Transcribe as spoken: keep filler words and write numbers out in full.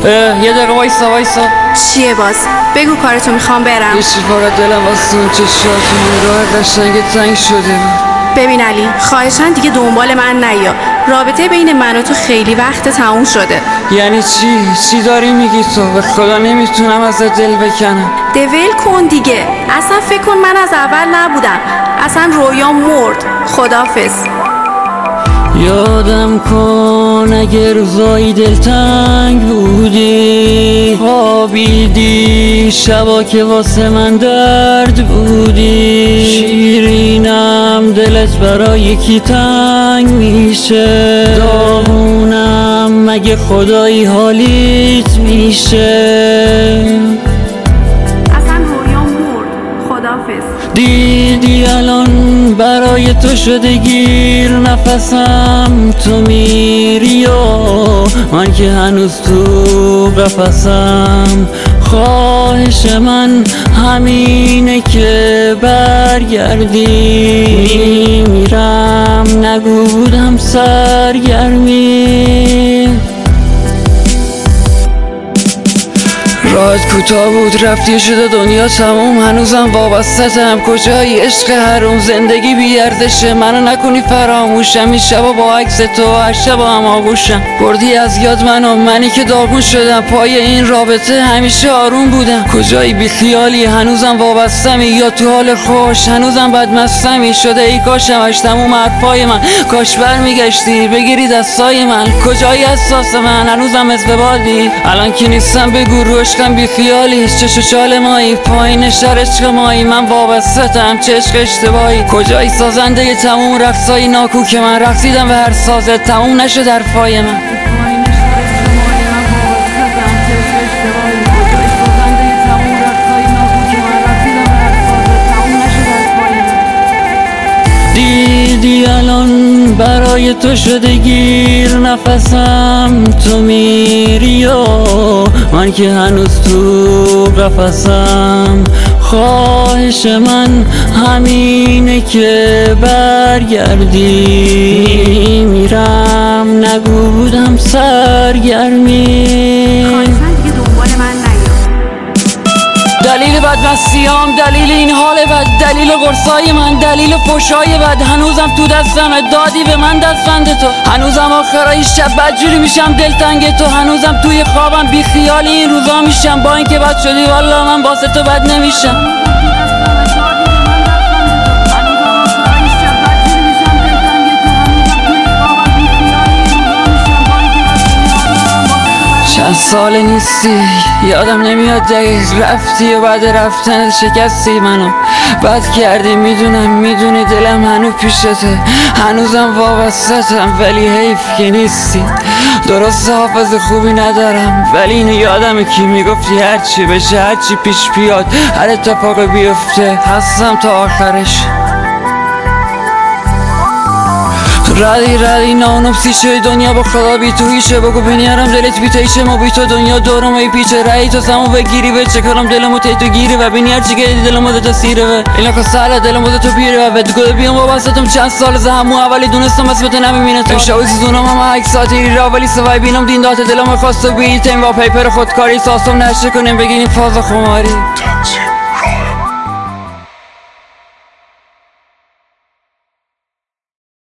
یه دقیقه وایسا وایسا. چیه باز؟ بگو کارتو، میخوام برم. یه چی فقط دلم واسه اون چشاتون راه قشنگ تنگ شده. ببین علی، خواهشاً دیگه دنبال من نیا. رابطه بین من و تو خیلی وقت تموم شده. یعنی چی؟ چی داری میگی تو؟ به خدا نمیتونم ازت دل بکنم. دول کن دیگه. اصلا فکر کن من از اول نبودم. اصلا رویا مرد. خدافظ. یادم کن اگه روزایی دلتنگ بودی، خوابیدی شبا که واسه من درد بودی، شیرینم دلت برای یکی تنگ میشه، داغونم مگه خدایی حالیت میشه. اصلا رویا مرد. خدافظ. دیدی الان برای تو شده گیر نفسم، تو میری و من که هنوز تو قفسم. خواهش من همینه که برگردی، میمیرم نگو بودم سرگرمی. راهت کوتاه بود رفتی شده دنیا تموم، هنوزم وابسته‌ام. کجایی عشق حروم؟ زندگی بی‌ارزشه، منو نکنی فراموشم. این شبا با عکس تو هر شبا هم آغوشم. بردی از یاد منو، منی که داغون شدم. پای این رابطه همیشه آروم بودم. کجایی بی خیالی؟ هنوزم وابستمی یا تو حال خوش؟ هنوزم بدمستمی. شده ای کاشمش تموم حرفای من، کاش برمیگشتی بگیری دستای من. کجایی احساس من؟ هنوزم مثل بادی. الان که نیستم بگو رو عشقم بی خیالی. چش و چال مایی پایین شهر عشق مایی، من وابسته‌ام چه عشق اشتباهی. کجایی سازنده تموم رقصای ناکو که من رقصیدم به هر سازه تموم نشد حرفای من. دیدی الان برای تو شده گیر نفسم، تو میری و من که هنوز تو قفسم. خواهش من همینه که برگردی، میرم نگو بودم سرگرمی. دلیل بدمستیام، دلیل این حال بد، دلیل قرصای من، دلیل فحشای بد. هنوزم تو دستمه، دادی به من دستبند تو. هنوزم آخرای شب بدجوری میشم دلتنگ تو. هنوزم توی خوابم بی خیال این روزا میشم. با اینکه بد شدی والا من واسه تو بد نمیشم. چند سال نیستی یادم نمیاد دقیق، رفتی و بعد رفتن شکستی منو بد کردی. میدونم میدونی دلم هنوز پیشته، هنوزم وابسته‌ام ولی حیف که نیستی. درست حافظ خوبی ندارم ولی اینو یادمه که میگفتی هرچی بشه هرچی پیش بیاد هر اتفاقی بیفته هستم تا آخرش. ردی ردی نانوبسی شده دنیا با خدا بی تو هیشه. بگو بینیارم دلت بی تیشه ما بی تو دنیا دورم ای پیچه. رایی تو سمو بگیری به چه کنم دلمو تی تو گیری و بینی هرچی که دیدی دلمو تو سیره و اینا که سهله دلمو تو پیره و بد گل بیام وابستم چند سال ز همو اولی دونستم بس بت نمیبینه تو شوی زونم هم عکس ساعتی را ولی سوای بینم دین دات دلمو خواست بی تیم با پیپر خودکاری ساسم نشه کنیم بگین فاز خماری.